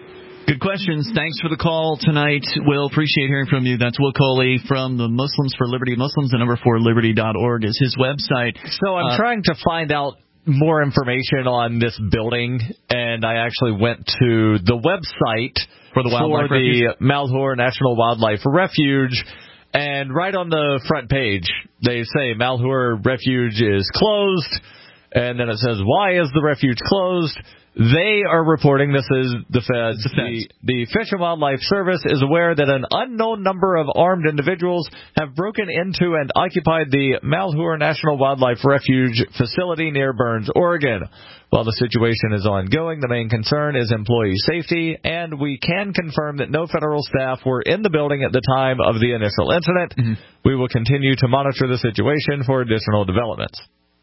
Speaker 2: Good questions. Thanks for the call tonight. We'll appreciate hearing from you. That's Will Coley from the Muslims for Liberty. Muslims, the number four, liberty dot org is his website.
Speaker 3: So I'm uh, trying to find out more information on this building, and I actually went to the website
Speaker 2: for the, wildlife
Speaker 3: for the Malheur National Wildlife Refuge, and right on the front page, they say Malheur Refuge is closed, and then it says, why is the refuge closed? They are reporting, this is the feds, the, the Fish and Wildlife Service is aware that an unknown number of armed individuals have broken into and occupied the Malheur National Wildlife Refuge facility near Burns, Oregon. While the situation is ongoing, the main concern is employee safety, and we can confirm that no federal staff were in the building at the time of the initial incident. Mm-hmm. We will continue to monitor the situation for additional developments.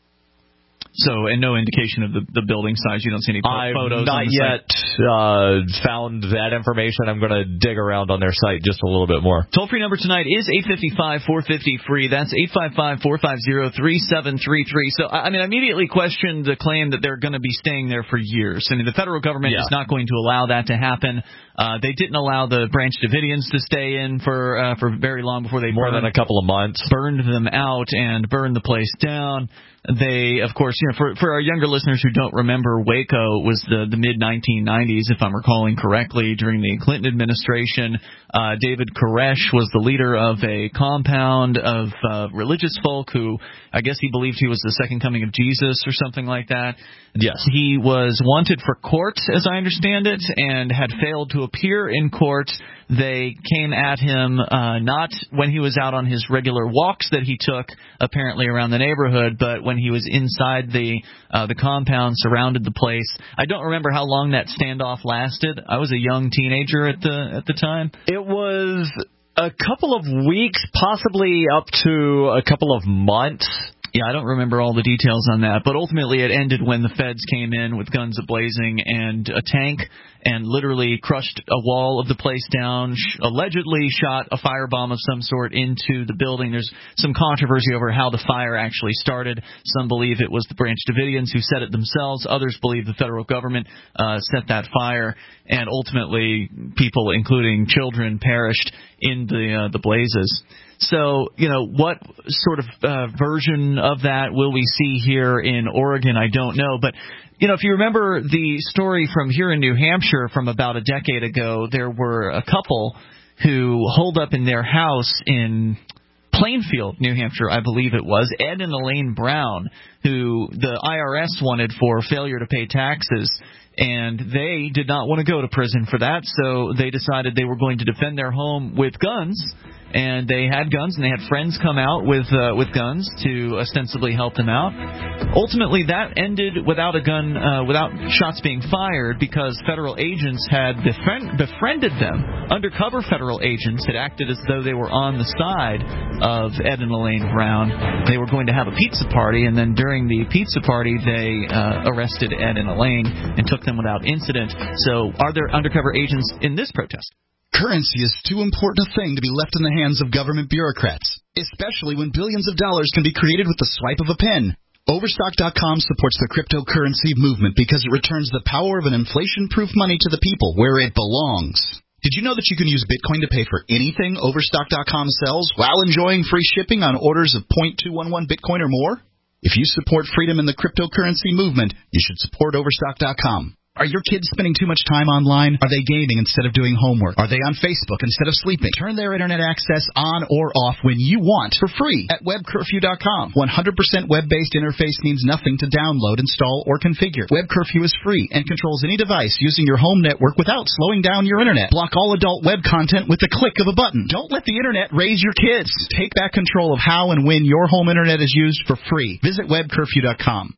Speaker 2: So, and no indication of the, the building size. You don't see any
Speaker 3: I've
Speaker 2: photos.
Speaker 3: I've not yet uh, found that information. I'm going to dig around on their site just a little bit more.
Speaker 2: Toll-free number tonight is eight five five, four five zero, free. That's eight five five, four five zero, three seven three three. So, I mean, I immediately questioned the claim that they're going to be staying there for years. I mean, the federal government yeah. is not going to allow that to happen. Uh, they didn't allow the Branch Davidians to stay in for uh, for very long before they
Speaker 3: more
Speaker 2: burned,
Speaker 3: than a couple of months
Speaker 2: burned them out and burned the place down. They, of course, you know, for for our younger listeners who don't remember, Waco was the the mid nineteen nineties, if I'm recalling correctly, during the Clinton administration. Uh, David Koresh was the leader of a compound of uh, religious folk who, I guess, he believed he was the second coming of Jesus or something like that.
Speaker 3: Yes,
Speaker 2: he was wanted for court, as I understand it, and had failed to appear in court. They came at him uh, not when he was out on his regular walks that he took, apparently around the neighborhood, but when he was inside the uh, the compound, surrounded the place. I don't remember how long that standoff lasted. I was a young teenager at the at the time.
Speaker 3: It was a couple of weeks, possibly up to a couple of months.
Speaker 2: Yeah, I don't remember all the details on that, but ultimately it ended when the feds came in with guns a-blazing and a tank and literally crushed a wall of the place down, sh- allegedly shot a firebomb of some sort into the building. There's some controversy over how the fire actually started. Some believe it was the Branch Davidians who set it themselves. Others believe the federal government uh, set that fire, and ultimately people, including children, perished in the uh, the blazes. So, you know, what sort of uh, version of that will we see here in Oregon? I don't know. But, you know, if you remember the story from here in New Hampshire from about a decade ago, there were a couple who holed up in their house in Plainfield, New Hampshire, I believe it was, Ed and Elaine Brown, who the I R S wanted for failure to pay taxes. And they did not want to go to prison for that, so they decided they were going to defend their home with guns. And they had guns, and they had friends come out with uh, with guns to ostensibly help them out. Ultimately, that ended without a gun, uh, without shots being fired, because federal agents had befriend- befriended them. Undercover federal agents had acted as though they were on the side of Ed and Elaine Brown. They were going to have a pizza party, and then during the pizza party, they uh, arrested Ed and Elaine and took them without incident. So, are there undercover agents in this protest?
Speaker 10: Currency is too important a thing to be left in the hands of government bureaucrats, especially when billions of dollars can be created with the swipe of a pen. Overstock dot com supports the cryptocurrency movement because it returns the power of an inflation-proof money to the people where it belongs. Did you know that you can use Bitcoin to pay for anything Overstock dot com sells while enjoying free shipping on orders of zero point two one one Bitcoin or more? If you support freedom in the cryptocurrency movement, you should support Overstock dot com. Are your kids spending too much time online? Are they gaming instead of doing homework? Are they on Facebook instead of sleeping? Turn their internet access on or off when you want for free at web curfew dot com. one hundred percent web-based interface means nothing to download, install, or configure. Web Curfew is free and controls any device using your home network without slowing down your internet. Block all adult web content with the click of a button. Don't let the internet raise your kids. Take back control of how and when your home internet is used for free. Visit web curfew dot com.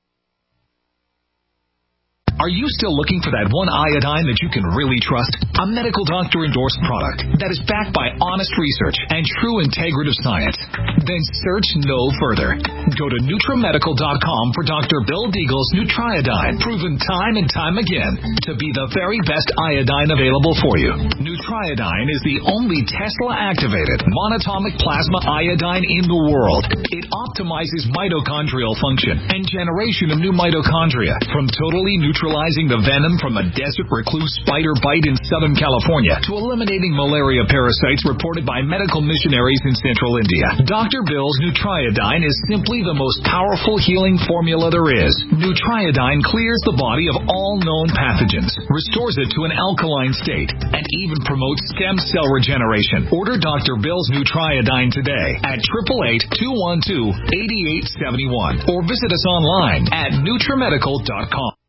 Speaker 11: Are you still looking for that one iodine that you can really trust? A medical doctor-endorsed product that is backed by honest research and true integrative science? Then search no further. Go to Nutra Medical dot com for Doctor Bill Deagle's Nutriodine, proven time and time again to be the very best iodine available for you. Nutra Nutriodine is the only Tesla-activated monatomic plasma iodine in the world. It optimizes mitochondrial function and generation of new mitochondria, from totally neutralizing the venom from a desert recluse spider bite in Southern California to eliminating malaria parasites reported by medical missionaries in central India. Doctor Bill's Nutriodine is simply the most powerful healing formula there is. Nutriodine clears the body of all known pathogens, restores it to an alkaline state, and even promotes stem cell regeneration. Order Doctor Bill's Nutriodine today at eight eight eight, two one two, eight eight seven one or visit us online at nutrimedical dot com.